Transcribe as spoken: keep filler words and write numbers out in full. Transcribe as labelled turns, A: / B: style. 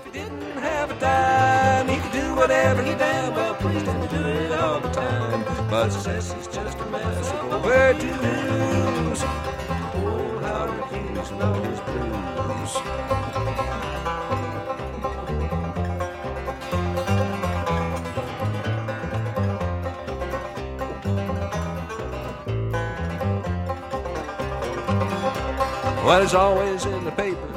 A: he didn't have a dime, he could do whatever he damn well pleased and do it all the time. But success is just a mess of overdose. Oh, Howard Hughes and all his blues. Well, it's always in the paper